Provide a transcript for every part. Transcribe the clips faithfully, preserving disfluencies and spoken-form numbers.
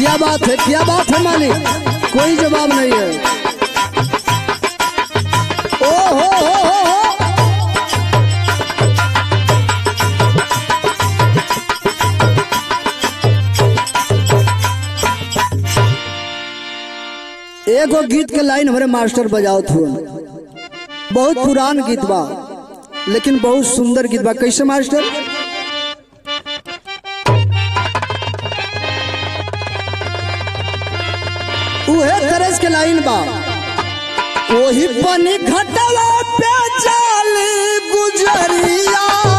क्या बात है, क्या बात है मालिक, कोई जवाब नहीं है। ओ हो हो हो हो। एगो गीत के लाइन हमारे मास्टर बजाओ थे, बहुत पुरान गीत बा लेकिन बहुत सुंदर गीत बा। कैसे मास्टर? उहे तरस के लाइन बा, वही पानी घटवा पे जाली गुजरिया,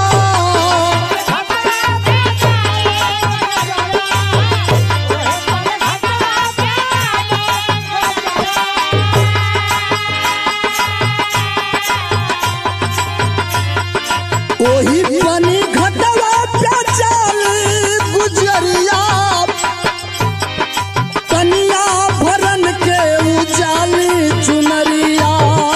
वही पानी घटवा पे जाली गुजरिया, कनिया भरन के उजाली चुनरिया,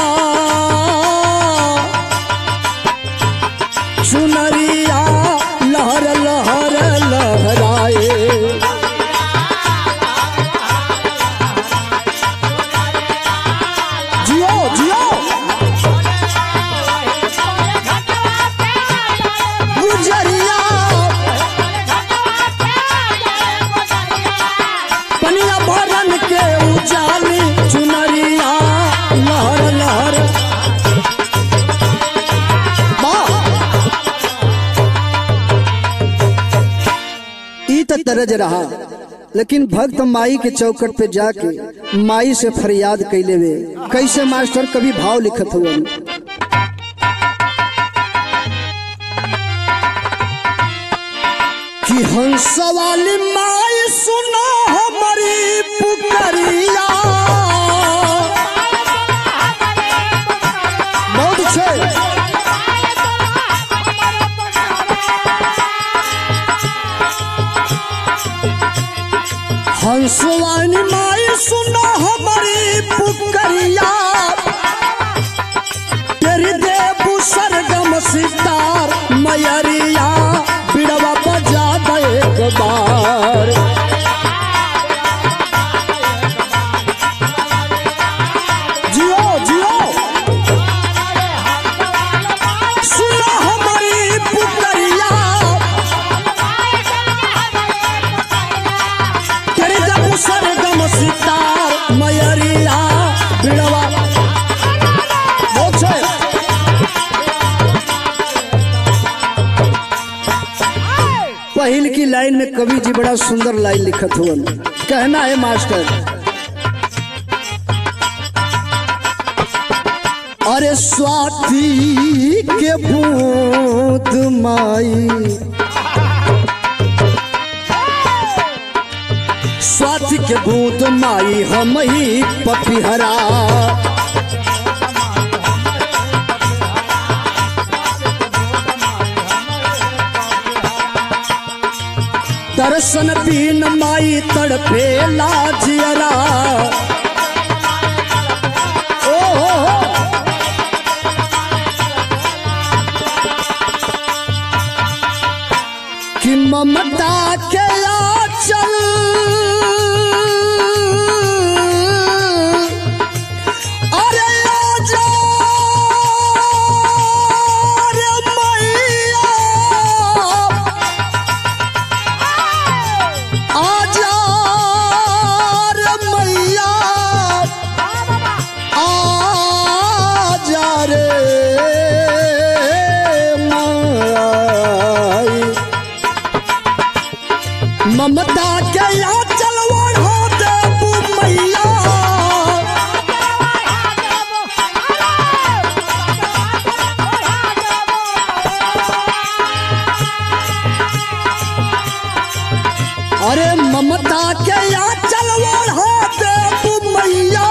चुनरिया लहर लहर लहराए, जियो जियो गुजरिया, कनिया भरन के उजाली चुनरिया लहर लहर। ई तो तरज रहा, लेकिन भक्त माई के चौकट पे जाके माई से फरियाद कैले वे। कैसे मास्टर? कभी भाव लिखत हुआ, कि हंस वाली माई सुना हमारी पुकरिया। बहुत अच्छे। हंस वाली माई सुना हमारी पुकरिया, तेरी देबू सरगम सितार मयरिया, बिड़वा बजा दे एक बार। जियो जियो सुना हमारी पुकरिया, तेरे जब सरगम सितार मयरिया, बिड़वा। पहल की लाइन में कवि जी बड़ा सुंदर लाइन लिखत हुआ, कहना है मास्टर, अरे स्वाति के बूंद माई, स्वाति के बूंद माई हम ही पपिहरा, दर्शन बीन माई तड़पे लाजियरा। ओ हो हो। कि ममता के आंचल अरे आजा रे मैया, आजा रे मैया, आजा रे माई, ममता के आंचल ओढ़ा देबू मैया, अरे ममता के आंचल ओढ़ा देबू मैया,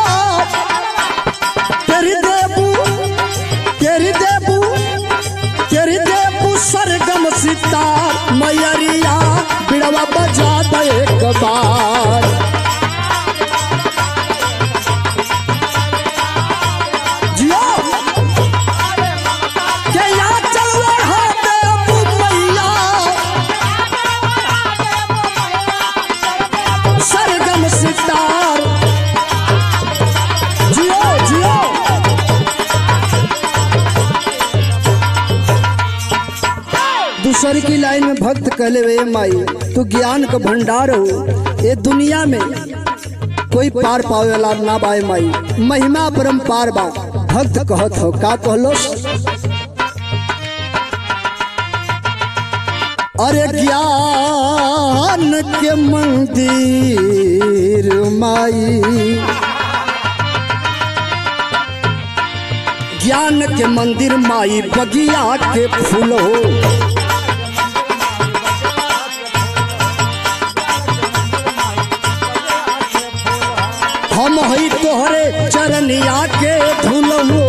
तेरी देबू तेरी देबू तेरी देबू सरगम सितार मयरिया, बिड़वा बजा दे एक बार। जियो के आंचल ओढ़ा देबू मैया, सर दूसर की लाइन में भक्त कहले वे माई तू ज्ञान का भंडार हो, ये दुनिया में कोई पार पावे वाला ना बाए माई, महिमा परम्पार बा। भक्त कहत हो का कहलो, अरे ज्ञान के मंदिर माई, ज्ञान के मंदिर माई बगिया के फूल हो, हम हई तोहरे चरनिया के धूल हो।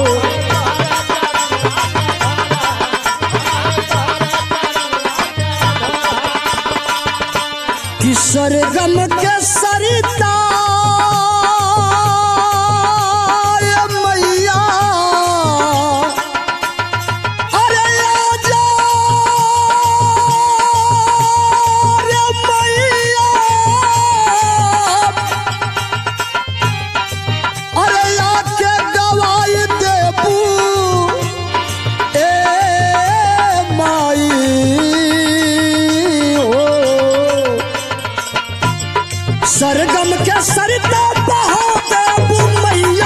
कि सरगम के सरिता मैया, अरे आजा रे मैया, अरे आके गवाई देबू ए माई हो। सरगम के सरिता बहा देबू मैया,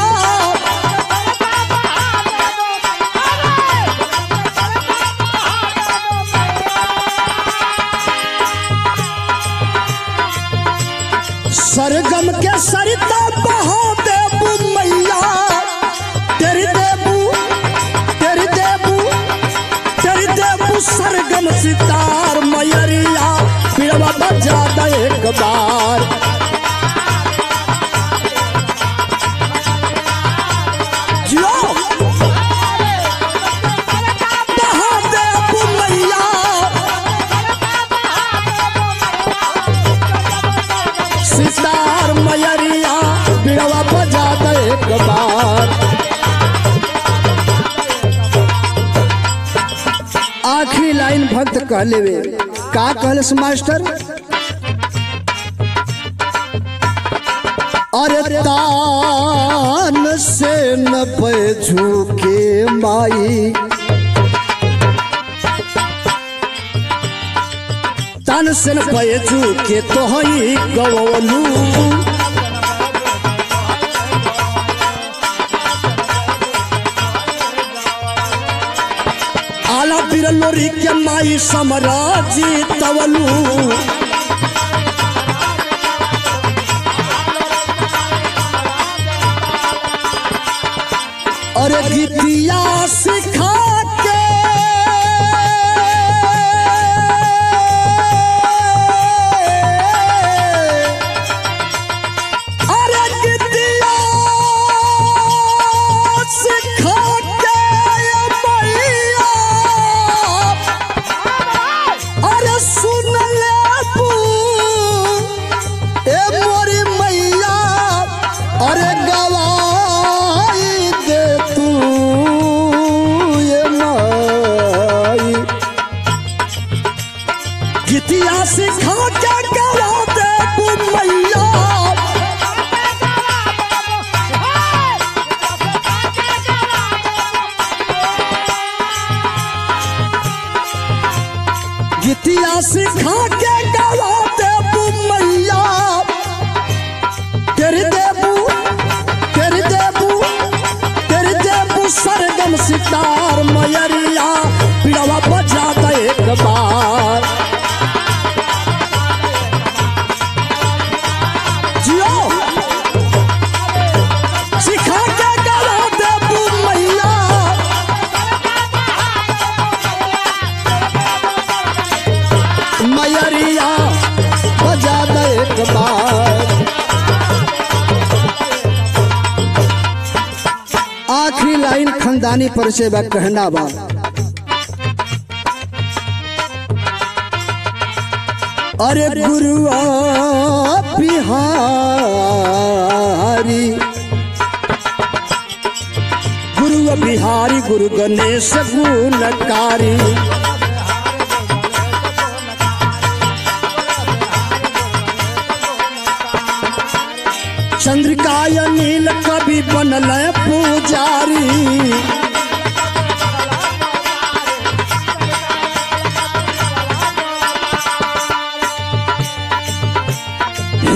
सरगम के सरिता बहा देबू मैया, तेरी देबू तेरी देबू तेरी देबू सरगम सितार मैरिया, पिड़वा बजा दे एक बार। सितार मैरिया बिड़वा बजा दे एक बार। आखिरी लाइन भक्त कहले वे का कहलस मास्टर, अरे तान से न पे झुके माई, तान से न पे झुके तो हई गवलू, आला बिरलोरी के माई समराजी तवलू, अरे गीतिया सिखा के अरे गीतिया सिखा के मैया, अरे सुन ले बू ए मोरी मैया, अरे गवाई दे तू ये माई, गीतिया सिखा के गवा दे बू मैया, गीतिया सिखा के गवा देबू मैया, तेरी देबू तेरी देबू तेरी देबू सरगम सितार मैरिया, पिड़वा बजा दे एक बार। जियो सिखा के गवा देबू मैया, मैरिया बजा दे एक बार। आखिरी लाइन खानदानी पर से बा कहना बा, अरे गुरुआ बिहारी, गुरु बिहारी गुरु गणेश गुणकारी, चंद्रिकाय नील कवि बनल पुजारी,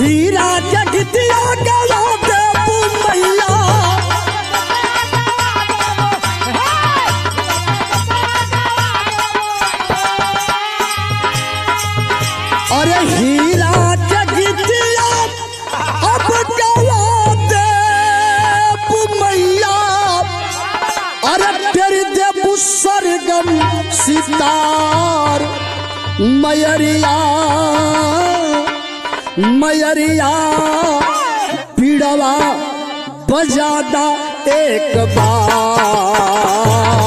हीरा के गीतिया गवा देबू मैया। अरे हीरा के गीतिया अब गवा देबू मैया। अरे फिर देबू सरगम सितार मयरिया मयरिया पीड़वा बजादा एक बार।